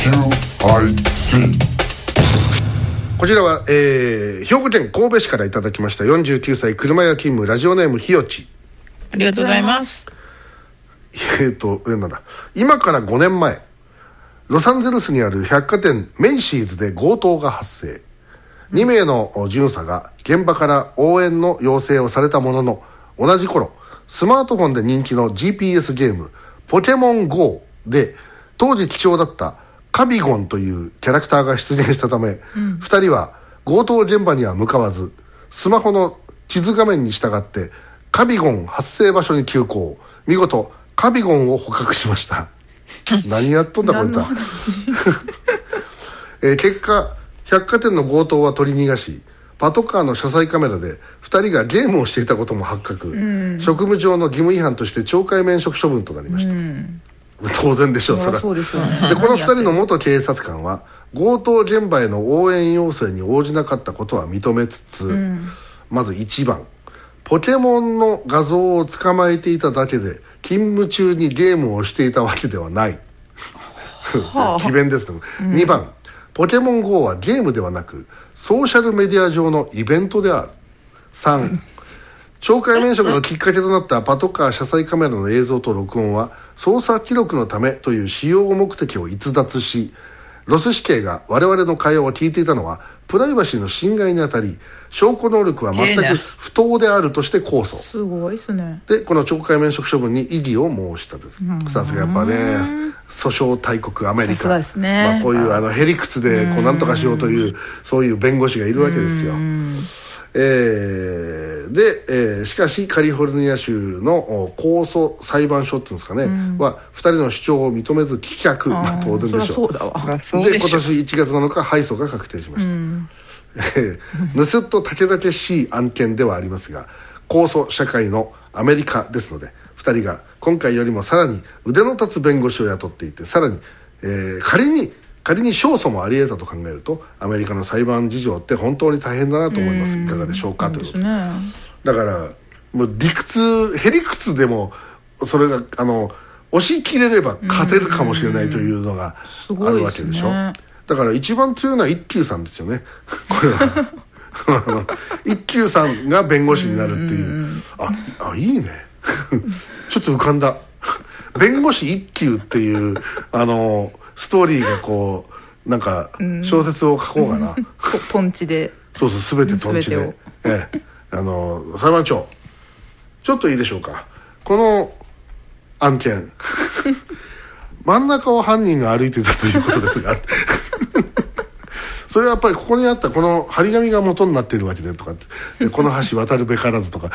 こちらは、兵庫県神戸市からいただきました49歳車屋勤務ラジオネームひよち。 ありがとうございます。 なんだ、今から5年前ロサンゼルスにある百貨店メイシーズで強盗が発生。2名の巡査が現場から応援の要請をされたものの、同じ頃スマートフォンで人気の GPS ゲームポケモン GO で当時貴重だったカビゴンというキャラクターが出現したため、2人は強盗現場には向かわず、スマホの地図画面に従ってカビゴン発生場所に急行。見事カビゴンを捕獲しました何やっとんだこいつ結果百貨店の強盗は取り逃がし、パトカーの車載カメラで2人がゲームをしていたことも発覚、職務上の義務違反として懲戒免職処分となりました、当然でしょう、それはそうですよね。 でこの2人の元警察官は強盗現場への応援要請に応じなかったことは認めつつ、まず1番、ポケモンの画像を捕まえていただけで勤務中にゲームをしていたわけではない詭弁ですと、2番、ポケモン GO はゲームではなくソーシャルメディア上のイベントである。3懲戒免職のきっかけとなったパトカー車載カメラの映像と録音は捜査記録のためという使用目的を逸脱し、ロス市警が我々の会話を聞いていたのはプライバシーの侵害にあたり、証拠能力は全く不当であるとして控訴。 すごいですね。 でこの懲戒免職処分に異議を申したと。さすがやっぱね、訴訟大国アメリカ、 さすがですね。 こういうへりくつでこうなんとかしようというそういう弁護士がいるわけですよ。しかしカリフォルニア州の控訴裁判所っていうんですかね、は2人の主張を認めず棄却。当然でしょう。 そうだわ。 で今年1月7日敗訴が確定しました。盗っ人竹々しい案件ではありますが、控訴社会のアメリカですので、2人が今回よりもさらに腕の立つ弁護士を雇っていて、さらに、仮に勝訴もあり得たと考えると、アメリカの裁判事情って本当に大変だなと思います。いかがでしょうかということで、だからもうへりくつでもそれが押し切れれば勝てるかもしれないというのがあるわけでしょ。だから一番強いのは一休さんですよねこれは一休さんが弁護士になるっていう、いいねちょっと浮かんだ弁護士一休っていうストーリーがこうなんか小説を書こうかな、 トンチで、 そう全てトンチで、裁判長ちょっといいでしょうか、この案件真ん中を犯人が歩いていたということですがそれはやっぱりここにあったこの張り紙が元になっているわけでとかって、この橋渡るべからずとか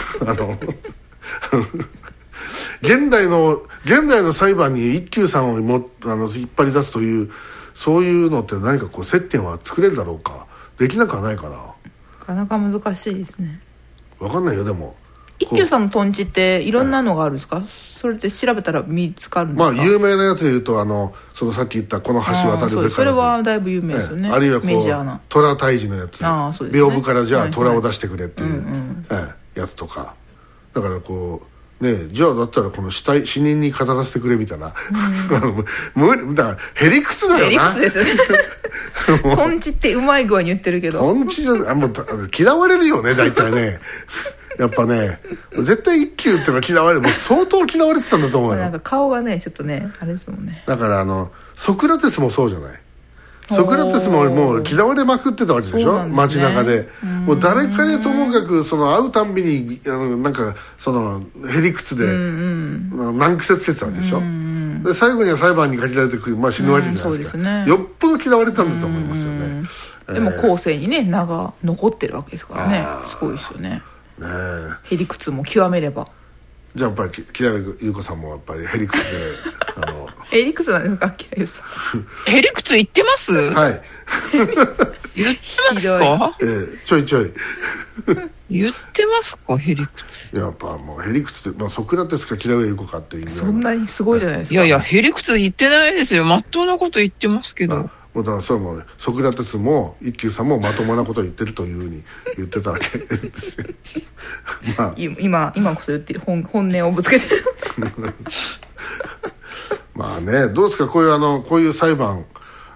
現代の裁判に一休さんを引っ張り出すという、そういうのって何かこう接点は作れるだろうか。できなくはないかな。 なかなか難しいですね。 分かんないよ。でも一休さんのトンチっていろんなのがあるんですか、それって調べたら見つかるんですか。 有名なやつでいうとそのさっき言ったこの橋渡るべからず、 それはだいぶ有名ですよね。 あるいはこメジャーなう虎退治のやつ、屏風からじゃあ虎を出してくれっていうやつとか、だからこうね、じゃあだったらこの死人に語らせてくれみたいな、だからへりくつだよな。へりくつですよねトンチってうまい具合に言ってるけど、 トンチじゃもう嫌われるよね大体ねやっぱね、絶対一休っていうのは嫌われる、もう相当嫌われてたんだと思うよ。 なんか顔がねちょっとねあれですもんね。 だからソクラテスもそうじゃない。ソクラテスももう嫌われまくってたわけでしょ、街中で。もう誰かにともかく会うたんびになんかへりくつで難癖つけてたわけでしょ。で最後には裁判にかけられて死ぬわけじゃないですか。よっぽど嫌われたんだと思いますよね。 でも後世にね名が残ってるわけですからね。すごいですよね。へりくつも極めれば。 じゃあやっぱり木田優子さんもやっぱりへりくつでへりくつなんですか、木田優子さん。 へりくつ言ってます？ はい言ってますか？ ちょいちょい言ってますか、へりくつ。 やっぱもうへりくつって、ソクラテスか木田優子かっていう。 そんなにすごいじゃないですか。 いやいや、へりくつ言ってないですよ。まっとうなこと言ってますけど。 もうだからそれもソクラテスも一休さんもまともなことを言ってるというふうに言ってたわけですよ今こそ言って本音をぶつけてるまあね、どうですかこういう裁判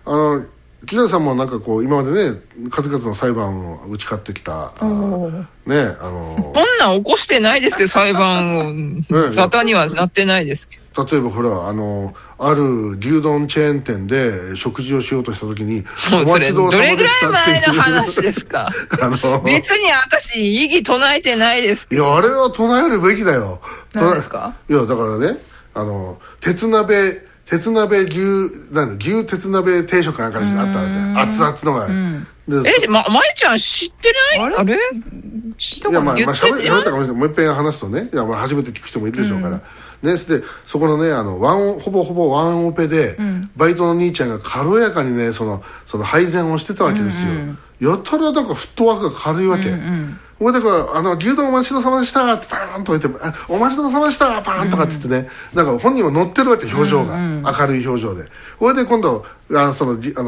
木田さんもなんかこう今までね数々の裁判を打ち勝ってきたねこんなん起こしてないですけど裁判を沙汰にはなってないですけど、 例えばほらある牛丼チェーン店で食事をしようとした時にもうそれどれぐらい前の話ですか別に私異議唱えてないですけど。 いやあれは唱えるべきだよ。 何ですか？ いやだからね鉄鍋牛鉄鍋定食なんかあったわけ。熱々のが、 まゆちゃん知ってない？あれいやまあ喋ったかもしれない。もう一遍話すとね、いやまあ初めて聞く人もいるでしょうから、ね、でそこのねほぼワンオペで、バイトの兄ちゃんが軽やかにねその配膳をしてたわけですよ。やたらなんかフットワークが軽いわけ。俺だから牛丼お待ちどうさまでしたってパーンと置いてお待ちどうさまでしたパーンとかって言ってね、なんか本人も乗ってるわけ表情が、明るい表情で。それで今度熱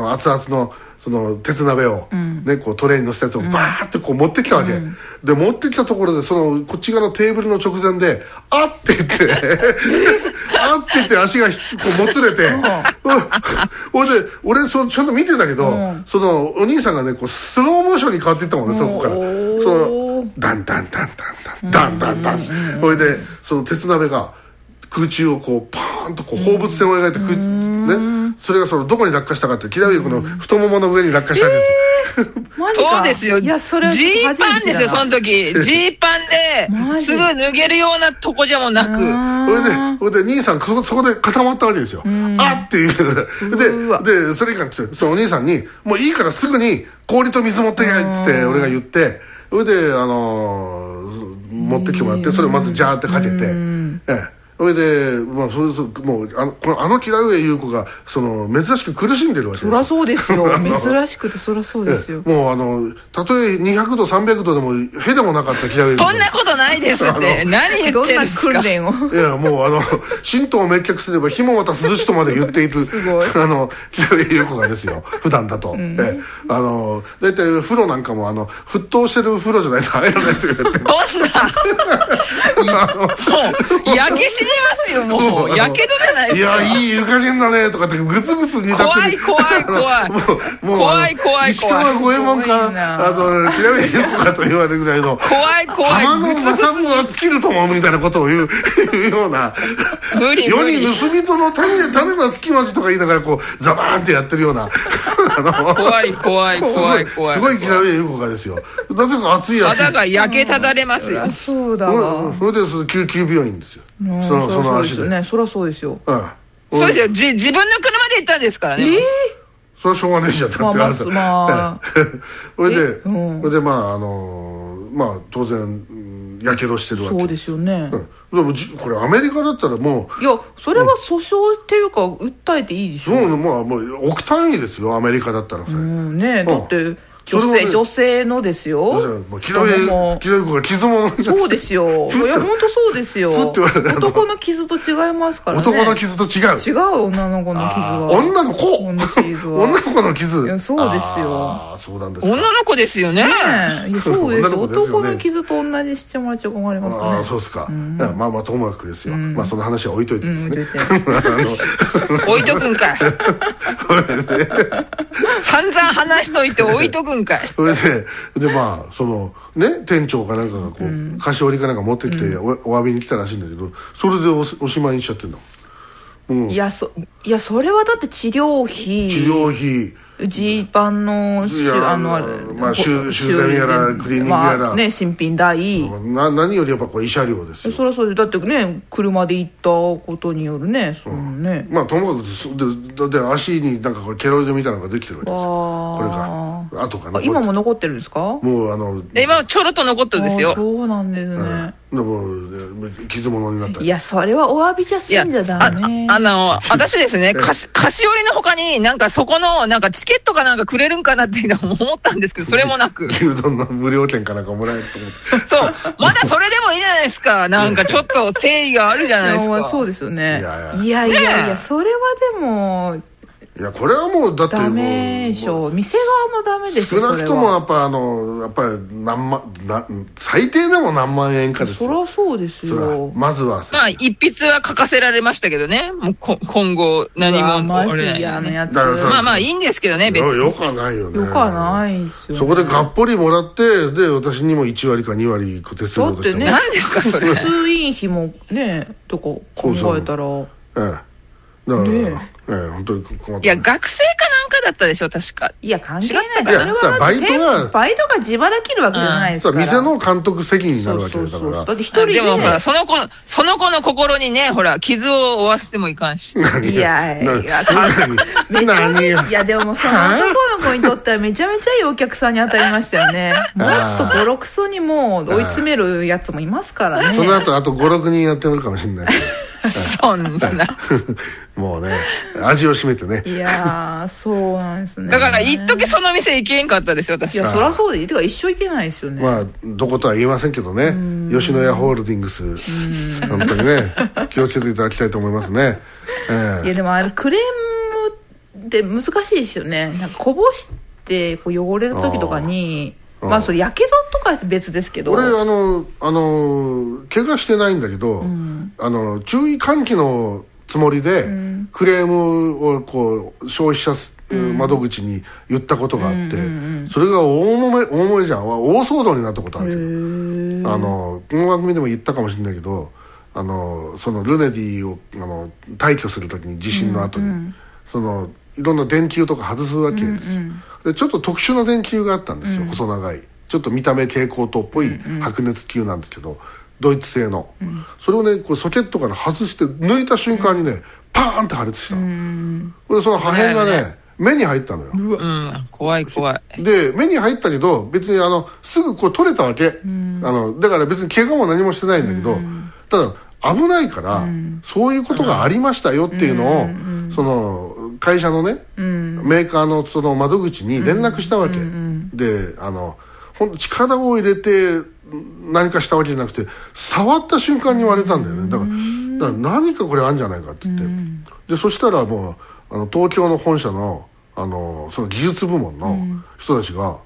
々のその鉄鍋を、ね、こうトレーに乗せたやつをバーってこう持ってきたわけ、で持ってきたところでこっち側のテーブルの直前であって言ってあって言って足がこうもつれて俺ちゃんと見てたけど、そのお兄さんがねこうスローモーションに変わっていったもんね、そこからダンダンダンダンダンダンダンダン、それでその鉄鍋が空中をこうパーンとこう放物線を描いてね、それがどこに落下したかって木田上この太ももの上に落下したんですよ。 マジか。 そうですよ。ジーパンですよその時。ジーパンですぐ脱げるようなとこじゃもなく。 それで兄さんそこで固まったわけですよ。あっていうでそれ以下そのお兄さんにもういいからすぐに氷と水持ってけっつって俺が言って、それで持ってきてもらって、それをまずジャーってかけて、それで、まあ、もう木田上優子が珍しく苦しんでるわけですよ。 そりゃそうですよ。珍しくてそりゃそうですよ。 もうたとえ200度300度でもへでもなかった木田上優子。 そんなことないですって何言ってるんですか。 どんな訓練を。 いやもう神道を滅却すれば火もまた涼しとまで言っていくすごい木田上優子がですよ普段だと、だいたい風呂なんかも沸騰してる風呂じゃないと入らないと言って。 どんなもう焼け死にますよ。もうやけどじゃないですか。 いやいい湯加減だねとかってグツグツ煮立ってる。 怖い石川五右衛門か木田上優子かと言われるぐらいの怖い浜の正分は尽きると思うみたいなことを言うような無理世に盗人の種がつきまちとか言いながらこうザバーンってやってるような怖いすごい木田上優子がですよ。なぜか熱いやつ肌が焼けただれますよ。 そうだわ。 それで救急病院ですよ。その足で。 そりゃそうですよ。 そうですよ。自分の車で行ったんですからね。 それはしょうがねえじゃんってあるさ。それでまあ当然やけどしてるわけ。 そうですよね。 でもこれアメリカだったらもういやそれは訴訟っていうか訴えていいでしょ。 もう億単位ですよアメリカだったらそれ。 ねだって女性のですよ。 木田上優子が傷物に。 そうですよ。いや本当そうですよ。男の傷と違いますからね。 男の傷と違う女の子の傷は。 女の子の傷。 いやそうですよ。 そうなんですか。 女の子ですよね。 そうですよ。男の傷と同じしてもらっちゃ困りますね。 そうですか。まあともかくですよ。まあその話は置いといてですね。 置いとくんかい。散々話しといて置いとくんかい。 それでまあ店長かなんかがこう菓子折りかなんか持ってきてお詫びに来たらしいんだけど、それでおしまいにしちゃってんだもん。いやそれはだって治療費ジーパンの修繕やらクリーニングやら新品代何よりやっぱこれ慰謝料ですよ。 そりゃそうです。だってね車で行ったことによるねまあともかくで足になんかこれケロイドみたいなのができてるわけです。これが後かな。 今も残ってるんですか。 もう今ちょろっと残ってるんですよ。 そうなんですね。 でも傷物になったり。 いやそれはお詫びじゃ済んじゃダメ。 私ですね菓子折りの他になんかそこのなんかチケットかなんかくれるんかなっていうのも思ったんですけど、それもなく牛丼の無料券かなんかもらえると思って。 そうまだそれでもいいじゃないですか。なんかちょっと誠意があるじゃないですか。 そうですよね。いやそれはでもいやこれはもうだってダメでしょ。店側もダメでしょ。 少なくともやっぱり最低でも何万円かですよ。 そりゃそうですよ。 まずはまあ一筆は書かせられましたけどね。もう今後何もマジ嫌なやつ。 まあまあいいんですけどね、別に。 よくはないよね。 よくはないですよ、ね。 そこでがっぽりもらってで私にも1割か2割手数料としても。 だってね、何ですかそれ。 通院費もねとか考えたら。 だから本当に困った。 いや学生かなんかだったでしょ確か。 いや関係ない。 それはバイトが自腹切るわけじゃないですから。 店の監督責任になるわけだから。 だって一人で。 でもほらその子の心にねほら傷を負わせてもいかんし。 いやいやでもその男の子にとってはめちゃめちゃいいお客さんに当たりましたよね。もっとボロクソにも追い詰めるやつもいますからね。 その後あと5、6人やってるかもしれない。 そんなもうね味を占めてね。 いやそうなんですね。 だから一時その店行けんかったですよ私。 いやそりゃそうでいい。てか一生行けないですよね。 まあどことは言えませんけどね。吉野家ホールディングス本当にね気をつけていただきたいと思いますね。 いやでもクレームって難しいですよね。なんかこぼしてこう汚れる時とかにまあそれやけどとか別ですけど。 俺怪我してないんだけど、注意喚起のつもりでクレームをこう消費者窓口に言ったことがあって、それが大揉めじゃん大騒動になったことあるけど、この番組でも言ったかもしれないけどそのルネディを退去するときに地震の後に、いろんな電球とか外すわけですよ。でちょっと特殊な電球があったんですよ、細長いちょっと見た目蛍光灯っぽい白熱球なんですけど、ドイツ製の、それをねこうソケットから外して抜いた瞬間にね、パーンって破裂したの。でその破片がね目に入ったのよ。 怖い怖い。 で目に入ったけど別にすぐこう取れたわけ。だから別に怪我も何もしてないんだけど、ただ危ないから、そういうことがありましたよっていうのを、その会社のね、メーカーのその窓口に連絡したわけ。で本当力を入れて何かしたわけじゃなくて触った瞬間に割れたんだよね。だから何かこれあるんじゃないかって言って、でそしたらもう東京の本社のその技術部門の人たちが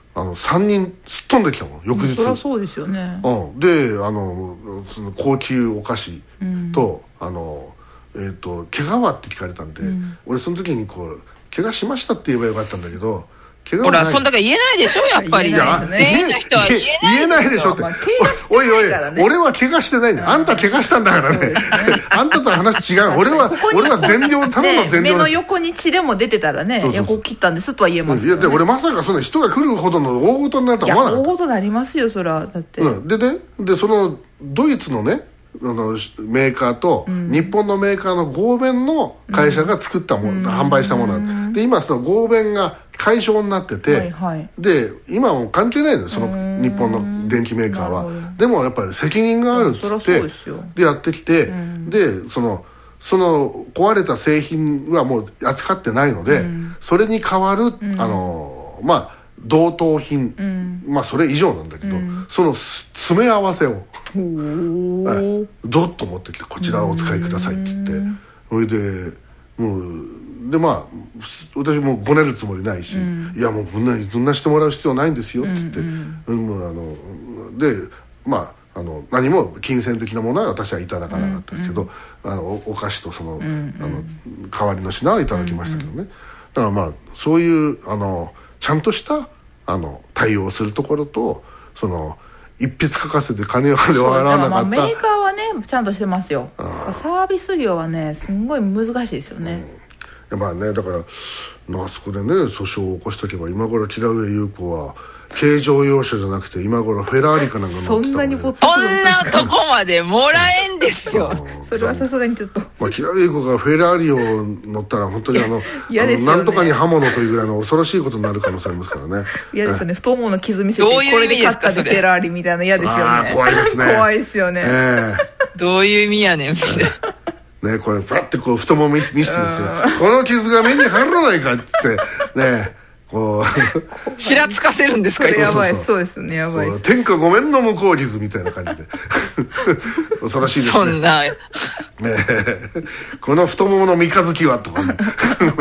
3人すっ飛んできたの翌日。 そりゃそうですよね。 でその高級お菓子と怪我はって聞かれたんで、俺その時にこう怪我しましたって言えばよかったんだけど、 ほらそんだけ言えないでしょやっぱり。全員の人は言えないでしょって。おいおい俺は怪我してないんだよ。あんた怪我したんだからね。あんたと話違う。俺は善良ただの善良。 目の横に血でも出てたらね、こう切ったんですとは言えますよね。 いやで俺まさかその人が来るほどの大事になるとは思わなかった。 大事になりますよそらだって。 でそのドイツのねメーカーと日本のメーカーの合弁の会社が作ったもの、販売したものなんで、今その合弁が解消になってて、で今はもう関係ないのよその日本の電機メーカーは。でもやっぱり責任があるっつってでやってきて、でその壊れた製品はもう扱ってないので、それに代わるまあ同等品、まあそれ以上なんだけど、その詰め合わせをドッと持ってきてこちらをお使いくださいっつって、それでもうでまあ私もごねるつもりないし、いやもうこんなにしてもらう必要ないんですよっつって、でまあ何も金銭的なものは私はいただかなかったですけど、お菓子とその代わりの品はいただきましたけどね。だからまあそういうちゃんとした対応するところとその一筆書かせて金を払わなかったメーカーはねちゃんとしてますよ。サービス業はねすんごい難しいですよね。 まあねだからあそこでね訴訟を起こしとけば今頃木田上優子は軽乗用車じゃなくて今頃フェラーリかなんか乗ってたもんね。 そんなとこまでもらえんですよ。 それはさすがにちょっと木田上優子がフェラーリを乗ったら本当になんとかに刃物というぐらいの恐ろしいことになる可能性ありますからね。 嫌ですよね。太ももの傷見せてこれで買ったでフェラーリみたいな嫌ですよね。 怖いですね。 怖いですよね。 どういう意味やねんみたいな。 ね、これパッてこう太もも見せてですよ。この傷が目に入らないかって言ってねこうちらつかせるんですか。 それやばい。そうですねやばい。 天下ごめんの向こう傷みたいな感じで恐ろしいですね。 そんなこの太ももの三日月はとかねなん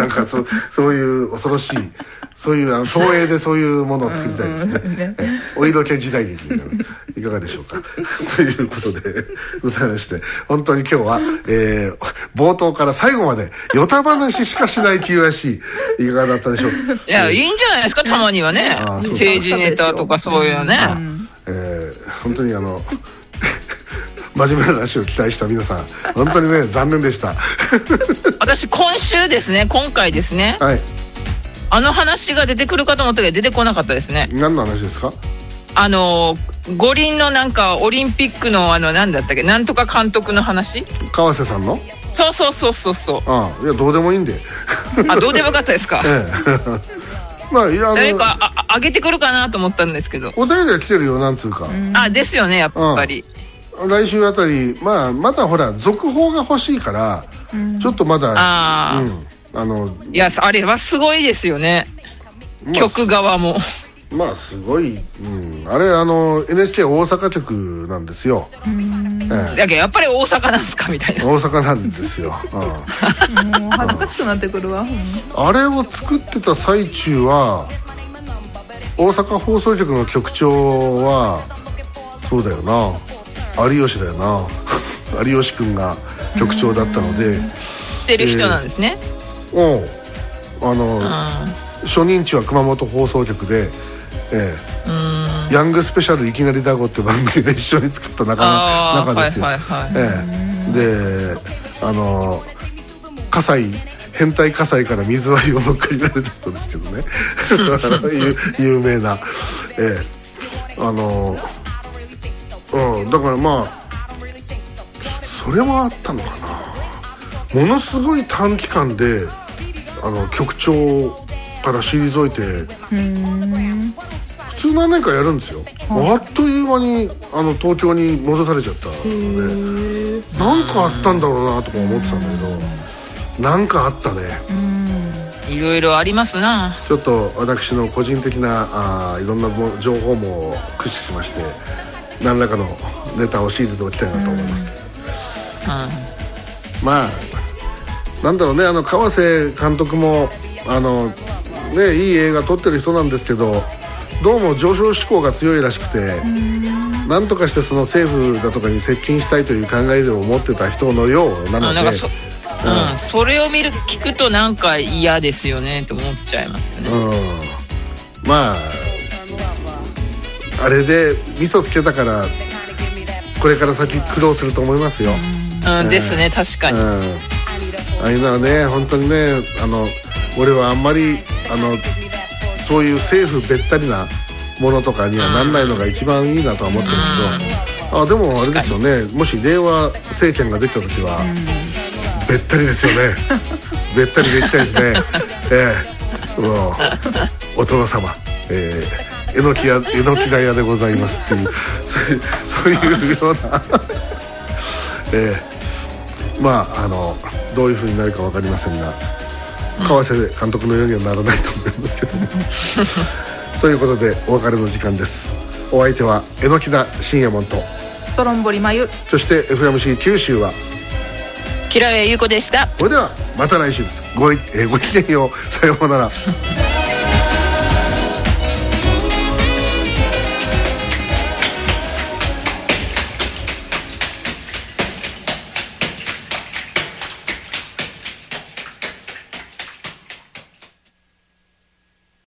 なんかそういう恐ろしい、そういう東映でそういうものを作りたいですね。お色気時代劇みたいないかがでしょうか。ということでございまして、本当に今日は、冒頭から最後までヨタ話しかしない QIC いかがだったでしょう。 いや、いいんじゃないですか、たまにはね。政治ネタとかそういうね。 本当に真面目な話を期待した皆さん、本当にね、残念でした。 私今回ですね、 はい、 話が出てくるかと思ったけど出てこなかったですね。 何の話ですか？ 五輪のなんかオリンピックの何だったっけ、なんとか監督の話、 川瀬さんの。 そうああ、いやどうでもいいんで。 どうでもよかったですか。 まあ、いや、 誰か上げてくるかなと思ったんですけど、 お便りは来てるよ、なんつうか。 ですよね、やっぱり。 来週あたり、まだほら続報が欲しいから、ちょっとまだ、 いや、あれはすごいですよね、局側も。 まあすごい、あれNHK 大阪局なんですよ。 だけどやっぱり大阪なんですかみたいな。 大阪なんですよ。 もう恥ずかしくなってくるわ。 あれを作ってた最中は大阪放送局の局長はそうだよな、有吉だよな。有吉くんが局長だったので、 知ってる人なんですね。 初任地は熊本放送局で、ヤングスペシャルいきなりだごって番組で一緒に作った仲ですよ。で変態火災から水割りをばっかり言われた人ですけどね。有名な、だからまあそれもあったのかな。ものすごい短期間で局長から退いて、普通何年かやるんですよ。あっという間に東京に戻されちゃったので、なんかあったんだろうなとか思ってたんだけど、なんかあったね。 いろいろありますな。 ちょっと私の個人的ないろんな情報も駆使しまして、何らかのネタを仕入れておきたいなと思います。まあなんだろうね、川瀬監督もね、いい映画撮ってる人なんですけど、どうも上昇志向が強いらしくて、なんとかしてその政府だとかに接近したいという考えを持ってた人のようなので、 それを聞くとなんか嫌ですよねと思っちゃいますよね。 まああれで味噌つけたからこれから先苦労すると思いますよ。 ですね、確かに。 ああいうのはね、本当にね、俺はあんまりそういう政府べったりなものとかにはなんないのが一番いいなとは思ってるんですけど、でもあれですよね、もし令和政権ができた時はべったりですよね。べったりでいきたいですね。もうお殿様、えのきだ屋でございますっていうそういうようなまあどういう風になるか分かりませんが、川瀬監督のようにはならないと思いますけども。ということでお別れの時間です。お相手は榎田信也門とストロンボリ眉、 そして FMC 九州は吉良優子でした。 それではまた来週です。ごきげんよう。さようなら。